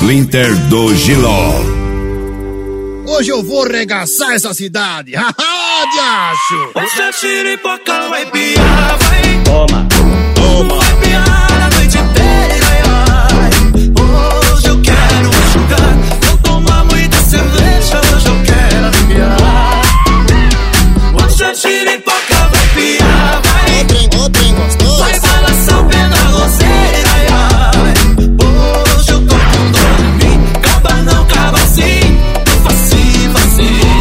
Splinter do Giló. Hoje eu vou regaçar essa cidade. Haha, diacho! Essa xiripoca vai piar, vai. Toma, toma. Vai piar a noite inteira, ai. Hoje eu quero jogar. Vou tomar muita cerveja, hoje eu quero aliviar. Essa xiripoca vai piar, vai. Ô trem gostoso. Vai balançar o pé na roseira, ai, ai. Hoje eu tô com dor em mim. Caba não, caba sim. Facinho, facinho.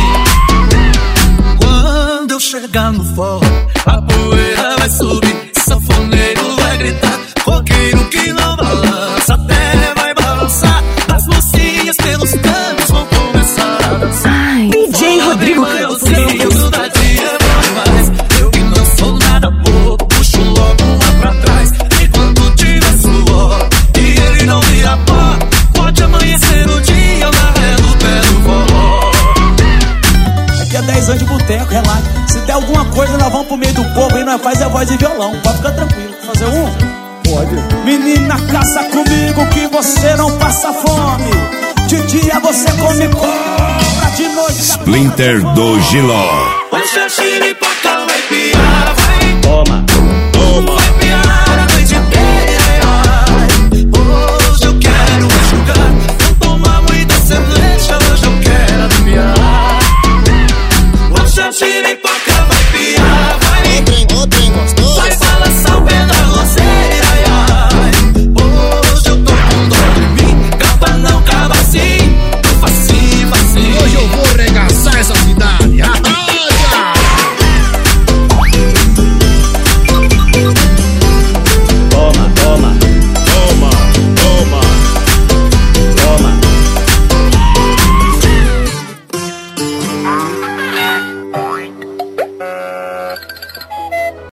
Quando eu chegar no forró, a poeira vai subir, sanfoneiro vai gritar, roqueiro que não balança, até vai balançar. As mocinhas pelos cantos vão começar a dançar. DJ Rodrigo Grudadinha é bom demais. Eu que não sou nada bobo, puxo logo uma pra trás. Enquanto tiver suor e ele não vira pó, pode amanhecer o dia na ré do pé do forró. Aqui é 10 anos de boteco, relaxa. Se der alguma coisa, nós vamos pro meio do povo e nós faz a voz de violão. Pode ficar tranquilo. Fazer um? Pode. Menina, caça comigo que você não passa fome. De dia você come cobra, de noite... Splinter do Giló.